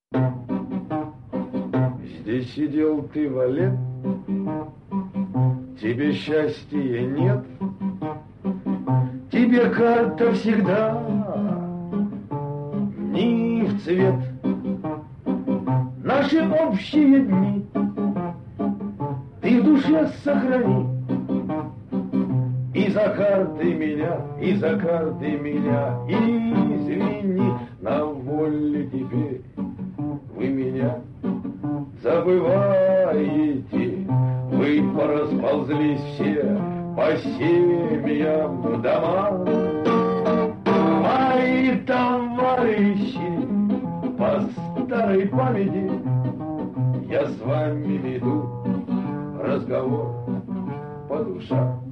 Здесь сидел ты, Валет, тебе счастья нет, тебе карта всегда не в цвет. Наши общие дни ты в душе сохрани. И за карты меня, и за карты меня, извини, на воле теперь вы меня забываете. Вы порасползлись все по семьям дома. Мои товарищи, по старой памяти я с вами веду разговор по душам.